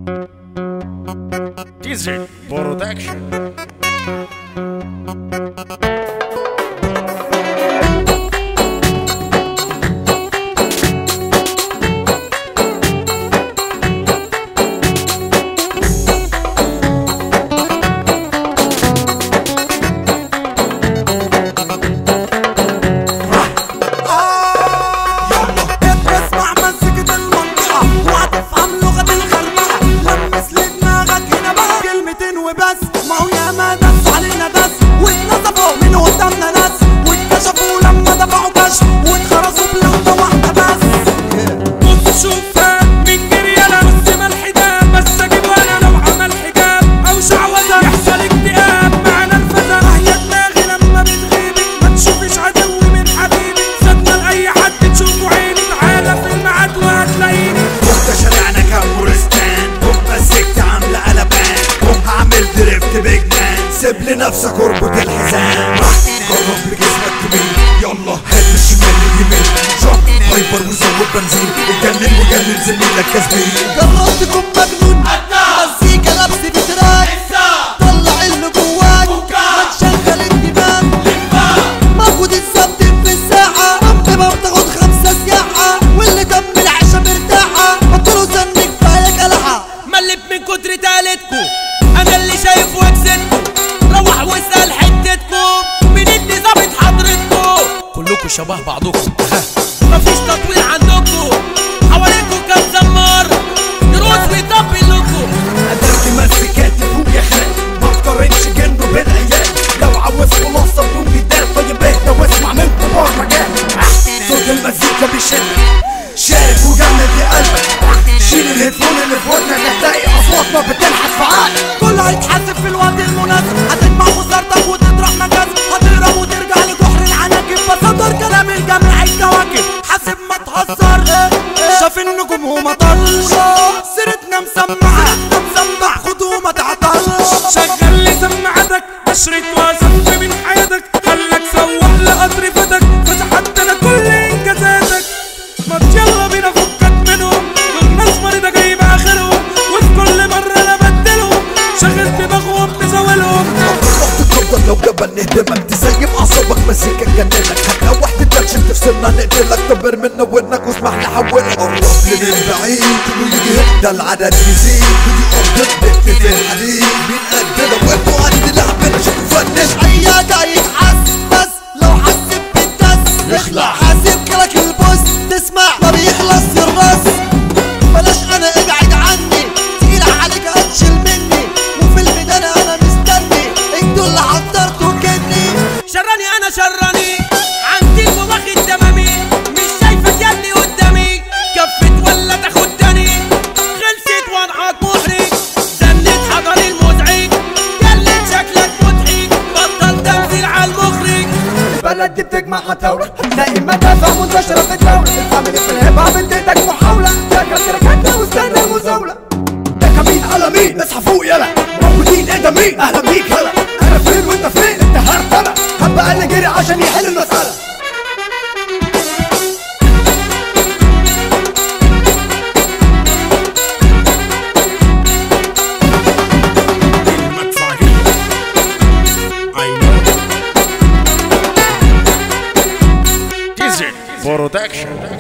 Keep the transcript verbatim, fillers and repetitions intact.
Diesel Production. بس ما هو ياما دس علينا دس واتنصفوا من قدامنا ناس واتكشفوا لما دفعوا كشف واتخرسوا بلقطة واحدة بس. بص شوفها من جريالة رسم الحجاب بس اجيب انا لو عمل حجاب او شعوذة يحصل اكتئاب معنا الفتى. هي دماغي لما بتغيبي ما تشوفش عدو من حبيبي صدنا لاي حد تشوفه عيني. تعالى في الميعاد وهتلاقيني وانت شارعنا كابورستان بومبا السكة عاملة قلبان هعمل دريفت بيج مان سيب لنفسك اربط الحزام جرب بجسمك تميل يلا هات الشمال لليمين شوت هايبر وزود بنزين اتجنن وجنن زميلك كسبين. جربت تكون مجنون مزيكا لبس بتراك طلع اللي جواك ما تشغل الدماغ موجود الزبط في الساعة بمب ما بتاخد خمسة سياحة واللي تم العيشة مرتاحة بطلوا سن كفاية قلعة ملت من كتر تالتكو انا اللي شايف وجزتكم. روح واسأل حتتكم مين اللي ظابط حضرتكم. كلكم شبه بعضكم مفيش تطوير عندكم حواليكم كام زمار يروس ويطبل لكم. قدرت مسكاتي فوق يا خال ما اقترنش جنبه بالعيال لو عاوز خلاصة بدون جدال طيب اهدى واسمع من كبار مجال. صوت المزيكا بيشدك شارك وجمد يا قلبك شيل الهيدفون اللي في ودنك هتلاقي اصواتنا بتنحت في عقلك. كله هيتحاسب في الوقت المناسب هتجمع وزارتك وتطرح مجازر هتهرب وترجع لجحر العناكب بصدر كلام الجميع الكواكب حاسب ما تهزر شاف النجوم وما طلش سيرتنا مسمعة مسمع خد وما تعطلش. شغل لي سماعتك اشرك وازف من حياتك خلك سوح لقطر فتك فتحت انا كل انجازاتك. ما يلا بينا فكك منهم دول ناس مريضة جايبة اخرهم وفي كل مرة انا بدلهم شغل دماغهم بزاولهم. تفضل لو جبل نهدمك تسيب اعصابك مزيكا تجننك هتلوح تتنشن تفصلنا نقتلك كبر منا ودنك واسمح نحولك. قرب من البعيد كله يجي ده العدد يزيد ودي ارض بنت في الحديد مين قدنا وانتوا قد لعبنا شوفوا فنش اي ده يتحس بس لو حسب بالدس يخلع حاسب كلك البوس تسمع ما بيخلص الراس. بلاش انا ابعد عني تقيل عليك هتشيل مني وفي الميدان انا مستني انتوا اللي حضرتوا كني. شراني انا شراني عندي واخد تمامي مش شايفك ياللي قدامي كفت ولا تاخدني خلصت وانعاد محرج زنت حضري المزعج جلت شكلك مضحك بطل تمثيل على المخرج. البلد دي بتجمع هتاولة هتلاقي مدافع منتشرة في الدولة الفاميلي في الهيب هوب اديتك محاولة فاكر تركتنا واستنى المزاولة. ده كمين على مين اصحى فوق يلا موجودين ايه ده مين اهلا بيك هلا انا فين وانت فين انت هرتلة هبقى اللي جري عشان يحل المسألة. Diesel Production.